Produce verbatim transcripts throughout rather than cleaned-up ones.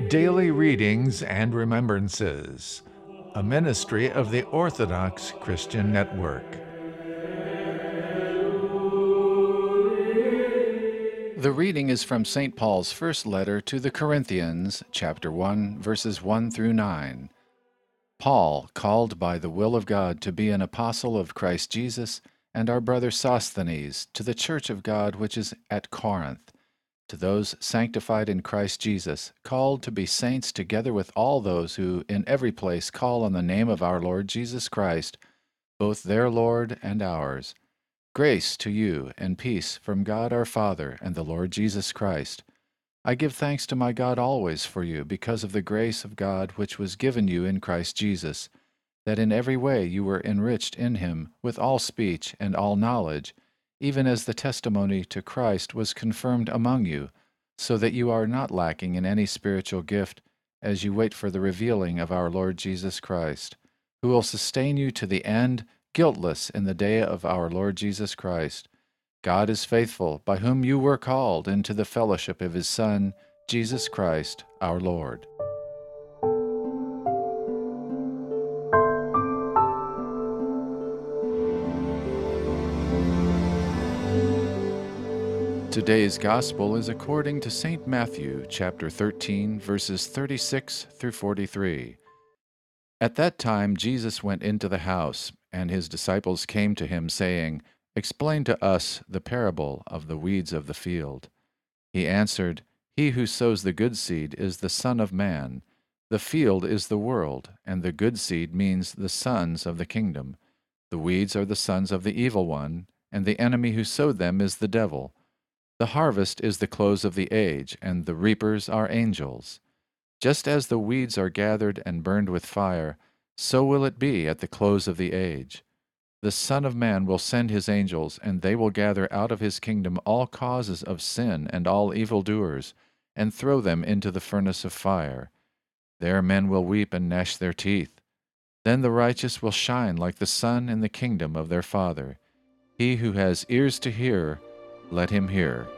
Daily Readings and Remembrances, a ministry of the Orthodox Christian Network. The reading is from Saint Paul's first letter to the Corinthians, chapter one, verses one through nine. Paul, called by the will of God to be an apostle of Christ Jesus, and our brother Sosthenes, to the church of God which is at Corinth, to those sanctified in Christ Jesus, called to be saints together with all those who in every place call on the name of our Lord Jesus Christ, both their Lord and ours. Grace to you and peace from God our Father and the Lord Jesus Christ. I give thanks to my God always for you, because of the grace of God which was given you in Christ Jesus, that in every way you were enriched in him with all speech and all knowledge, even as the testimony to Christ was confirmed among you, so that you are not lacking in any spiritual gift as you wait for the revealing of our Lord Jesus Christ, who will sustain you to the end, guiltless in the day of our Lord Jesus Christ. God is faithful, by whom you were called into the fellowship of his Son, Jesus Christ, our Lord. Today's Gospel is according to Saint Matthew, chapter thirteen, verses thirty-six through forty-three. At that time Jesus went into the house, and his disciples came to him, saying, "Explain to us the parable of the weeds of the field." He answered, "He who sows the good seed is the Son of Man. The field is the world, and the good seed means the sons of the kingdom. The weeds are the sons of the evil one, and the enemy who sowed them is the devil. The harvest is the close of the age, and the reapers are angels. Just as the weeds are gathered and burned with fire, so will it be at the close of the age. The Son of Man will send his angels, and they will gather out of his kingdom all causes of sin and all evildoers, and throw them into the furnace of fire. There men will weep and gnash their teeth. Then the righteous will shine like the sun in the kingdom of their Father. He who has ears to hear, let him hear."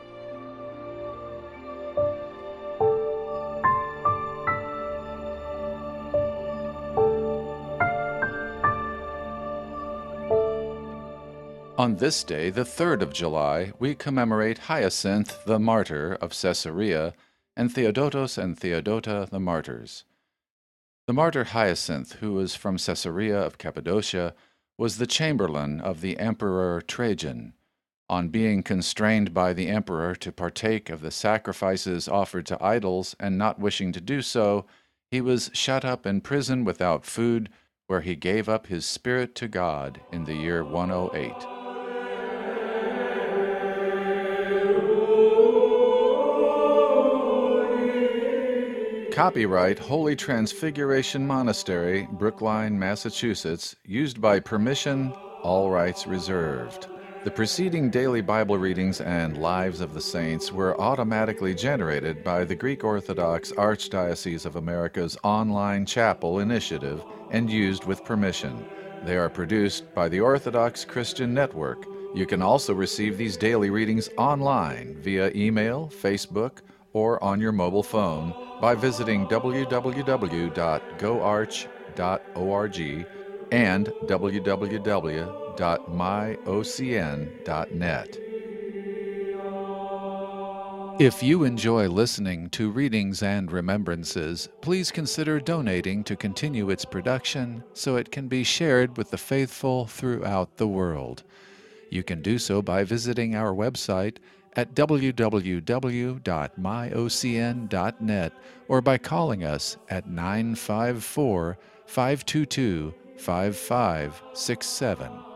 On this day, the third of July, we commemorate Hyacinth the martyr of Caesarea, and Theodotos and Theodota the martyrs. The martyr Hyacinth, who was from Caesarea of Cappadocia, was the chamberlain of the Emperor Trajan. On being constrained by the emperor to partake of the sacrifices offered to idols, and not wishing to do so, he was shut up in prison without food, where he gave up his spirit to God in the year one oh eight. Copyright Holy Transfiguration Monastery, Brookline, Massachusetts, used by permission, all rights reserved. The preceding daily Bible readings and Lives of the Saints were automatically generated by the Greek Orthodox Archdiocese of America's online chapel initiative and used with permission. They are produced by the Orthodox Christian Network. You can also receive these daily readings online via email, Facebook, or on your mobile phone by visiting w w w dot go arch dot org and w w w dot my o c n dot net. If you enjoy listening to Readings and Remembrances, please consider donating to continue its production so it can be shared with the faithful throughout the world. You can do so by visiting our website at w w w dot my o c n dot net or by calling us at nine five four, five two two, five five six seven.